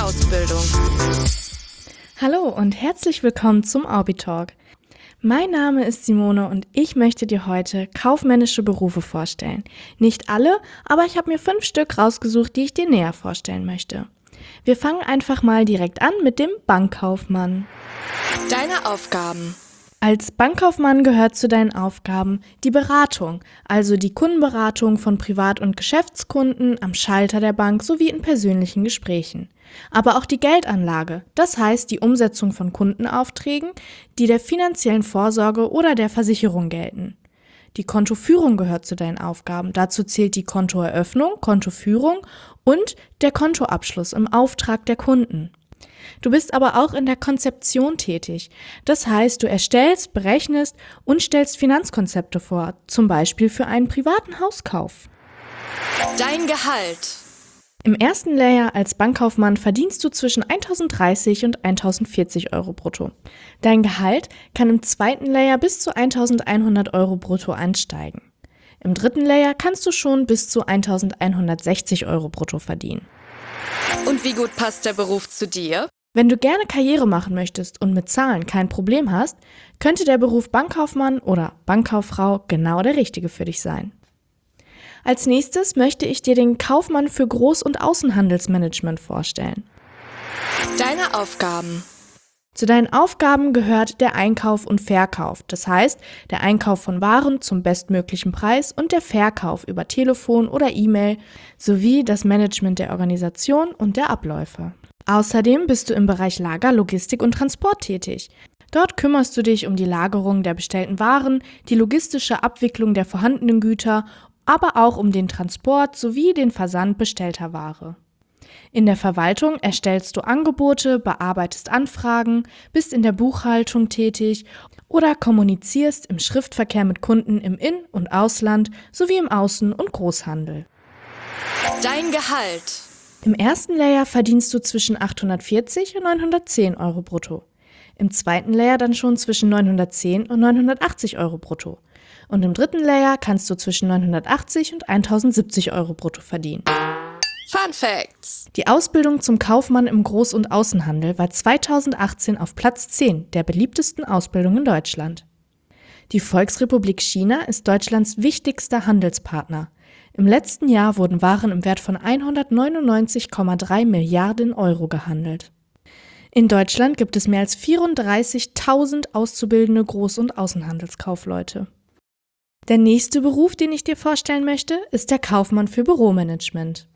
Ausbildung. Hallo und herzlich willkommen zum Orbitalk. Mein Name ist Simone und ich möchte dir heute kaufmännische Berufe vorstellen. Nicht alle, aber ich habe mir 5 Stück rausgesucht, die ich dir näher vorstellen möchte. Wir fangen einfach mal direkt an mit dem Bankkaufmann. Deine Aufgaben. Als Bankkaufmann gehört zu deinen Aufgaben die Beratung, also die Kundenberatung von Privat- und Geschäftskunden am Schalter der Bank sowie in persönlichen Gesprächen. Aber auch die Geldanlage, das heißt die Umsetzung von Kundenaufträgen, die der finanziellen Vorsorge oder der Versicherung gelten. Die Kontoführung gehört zu deinen Aufgaben. Dazu zählt die Kontoeröffnung, Kontoführung und der Kontoabschluss im Auftrag der Kunden. Du bist aber auch in der Konzeption tätig. Das heißt, du erstellst, berechnest und stellst Finanzkonzepte vor, zum Beispiel für einen privaten Hauskauf. Dein Gehalt. Im ersten Layer als Bankkaufmann verdienst du zwischen 1.030 und 1.040 Euro brutto. Dein Gehalt kann im zweiten Layer bis zu 1.100 Euro brutto ansteigen. Im dritten Layer kannst du schon bis zu 1.160 Euro brutto verdienen. Und wie gut passt der Beruf zu dir? Wenn du gerne Karriere machen möchtest und mit Zahlen kein Problem hast, könnte der Beruf Bankkaufmann oder Bankkauffrau genau der richtige für dich sein. Als nächstes möchte ich dir den Kaufmann für Groß- und Außenhandelsmanagement vorstellen. Deine Aufgaben. Zu deinen Aufgaben gehört der Einkauf und Verkauf, das heißt der Einkauf von Waren zum bestmöglichen Preis und der Verkauf über Telefon oder E-Mail sowie das Management der Organisation und der Abläufe. Außerdem bist du im Bereich Lager, Logistik und Transport tätig. Dort kümmerst du dich um die Lagerung der bestellten Waren, die logistische Abwicklung der vorhandenen Güter, aber auch um den Transport sowie den Versand bestellter Ware. In der Verwaltung erstellst du Angebote, bearbeitest Anfragen, bist in der Buchhaltung tätig oder kommunizierst im Schriftverkehr mit Kunden im In- und Ausland sowie im Außen- und Großhandel. Dein Gehalt. Im ersten Layer verdienst du zwischen 840 und 910 Euro brutto. Im zweiten Layer dann schon zwischen 910 und 980 Euro brutto. Und im dritten Layer kannst du zwischen 980 und 1070 Euro brutto verdienen. Fun Facts. Die Ausbildung zum Kaufmann im Groß- und Außenhandel war 2018 auf Platz 10 der beliebtesten Ausbildungen in Deutschland. Die Volksrepublik China ist Deutschlands wichtigster Handelspartner. Im letzten Jahr wurden Waren im Wert von 199,3 Milliarden Euro gehandelt. In Deutschland gibt es mehr als 34.000 auszubildende Groß- und Außenhandelskaufleute. Der nächste Beruf, den ich dir vorstellen möchte, ist der Kaufmann für Büromanagement.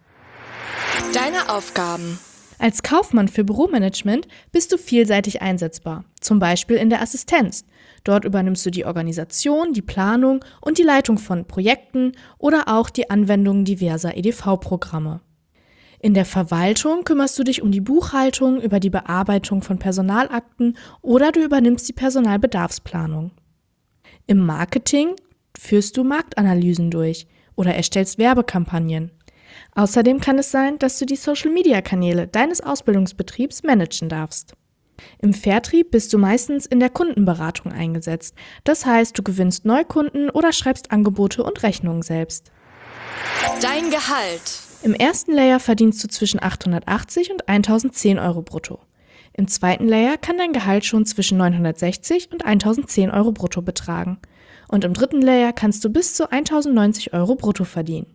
Deine Aufgaben. Als Kaufmann für Büromanagement bist du vielseitig einsetzbar, zum Beispiel in der Assistenz. Dort übernimmst du die Organisation, die Planung und die Leitung von Projekten oder auch die Anwendung diverser EDV-Programme. In der Verwaltung kümmerst du dich um die Buchhaltung, über die Bearbeitung von Personalakten oder du übernimmst die Personalbedarfsplanung. Im Marketing führst du Marktanalysen durch oder erstellst Werbekampagnen. Außerdem kann es sein, dass du die Social-Media-Kanäle deines Ausbildungsbetriebs managen darfst. Im Vertrieb bist du meistens in der Kundenberatung eingesetzt. Das heißt, du gewinnst Neukunden oder schreibst Angebote und Rechnungen selbst. Dein Gehalt. Im ersten Layer verdienst du zwischen 880 und 1010 Euro brutto. Im zweiten Layer kann dein Gehalt schon zwischen 960 und 1010 Euro brutto betragen. Und im dritten Layer kannst du bis zu 1090 Euro brutto verdienen.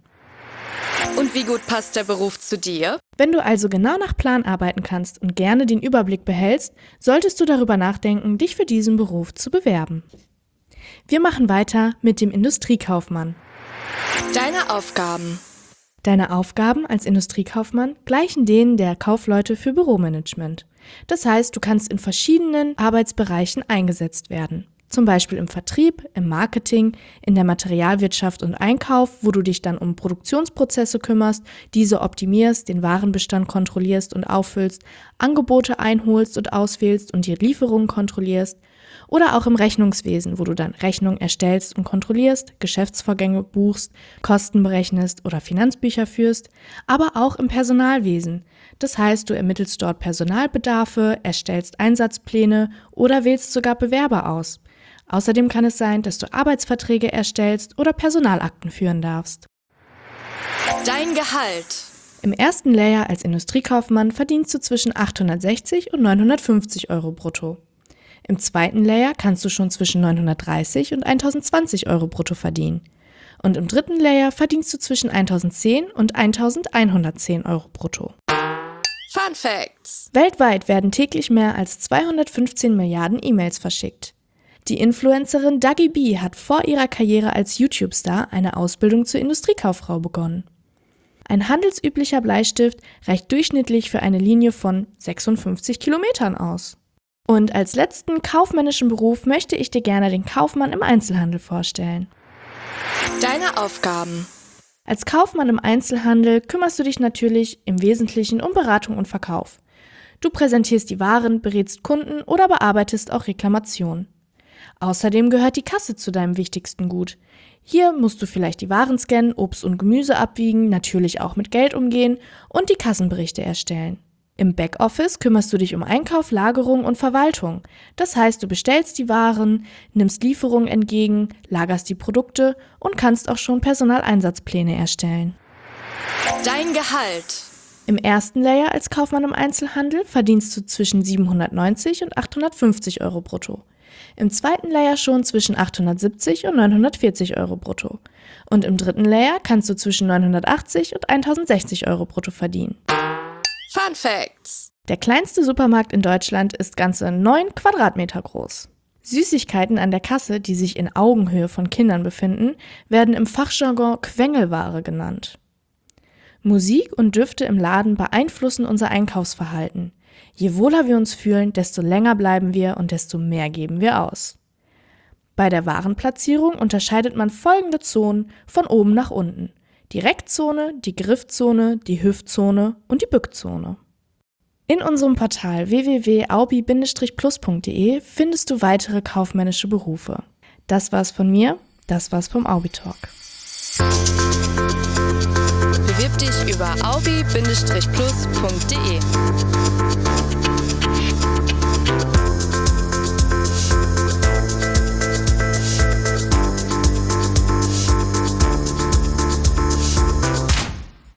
Und wie gut passt der Beruf zu dir? Wenn du also genau nach Plan arbeiten kannst und gerne den Überblick behältst, solltest du darüber nachdenken, dich für diesen Beruf zu bewerben. Wir machen weiter mit dem Industriekaufmann. Deine Aufgaben. Deine Aufgaben als Industriekaufmann gleichen denen der Kaufleute für Büromanagement. Das heißt, du kannst in verschiedenen Arbeitsbereichen eingesetzt werden. Zum Beispiel im Vertrieb, im Marketing, in der Materialwirtschaft und Einkauf, wo du dich dann um Produktionsprozesse kümmerst, diese optimierst, den Warenbestand kontrollierst und auffüllst, Angebote einholst und auswählst und die Lieferungen kontrollierst. Oder auch im Rechnungswesen, wo du dann Rechnungen erstellst und kontrollierst, Geschäftsvorgänge buchst, Kosten berechnest oder Finanzbücher führst, aber auch im Personalwesen. Das heißt, du ermittelst dort Personalbedarfe, erstellst Einsatzpläne oder wählst sogar Bewerber aus. Außerdem kann es sein, dass du Arbeitsverträge erstellst oder Personalakten führen darfst. Dein Gehalt. Im ersten Layer als Industriekaufmann verdienst du zwischen 860 und 950 Euro brutto. Im zweiten Layer kannst du schon zwischen 930 und 1020 Euro brutto verdienen. Und im dritten Layer verdienst du zwischen 1010 und 1110 Euro brutto. Fun Facts: Weltweit werden täglich mehr als 215 Milliarden E-Mails verschickt. Die Influencerin Dagi B hat vor ihrer Karriere als YouTube-Star eine Ausbildung zur Industriekauffrau begonnen. Ein handelsüblicher Bleistift reicht durchschnittlich für eine Linie von 56 Kilometern aus. Und als letzten kaufmännischen Beruf möchte ich dir gerne den Kaufmann im Einzelhandel vorstellen. Deine Aufgaben: Als Kaufmann im Einzelhandel kümmerst du dich natürlich im Wesentlichen um Beratung und Verkauf. Du präsentierst die Waren, berätst Kunden oder bearbeitest auch Reklamationen. Außerdem gehört die Kasse zu deinem wichtigsten Gut. Hier musst du vielleicht die Waren scannen, Obst und Gemüse abwiegen, natürlich auch mit Geld umgehen und die Kassenberichte erstellen. Im Backoffice kümmerst du dich um Einkauf, Lagerung und Verwaltung. Das heißt, du bestellst die Waren, nimmst Lieferungen entgegen, lagerst die Produkte und kannst auch schon Personaleinsatzpläne erstellen. Dein Gehalt: Im ersten Layer als Kaufmann im Einzelhandel verdienst du zwischen 790 und 850 Euro brutto. Im zweiten Layer schon zwischen 870 und 940 Euro brutto. Und im dritten Layer kannst du zwischen 980 und 1060 Euro brutto verdienen. Fun Facts: Der kleinste Supermarkt in Deutschland ist ganze 9 Quadratmeter groß. Süßigkeiten an der Kasse, die sich in Augenhöhe von Kindern befinden, werden im Fachjargon Quengelware genannt. Musik und Düfte im Laden beeinflussen unser Einkaufsverhalten. Je wohler wir uns fühlen, desto länger bleiben wir und desto mehr geben wir aus. Bei der Warenplatzierung unterscheidet man folgende Zonen von oben nach unten: die Reckzone, die Griffzone, die Hüftzone und die Bückzone. In unserem Portal www.aubi-plus.de findest du weitere kaufmännische Berufe. Das war's von mir, das war's vom Aubi-Talk. Bewirb dich über aubi-plus.de.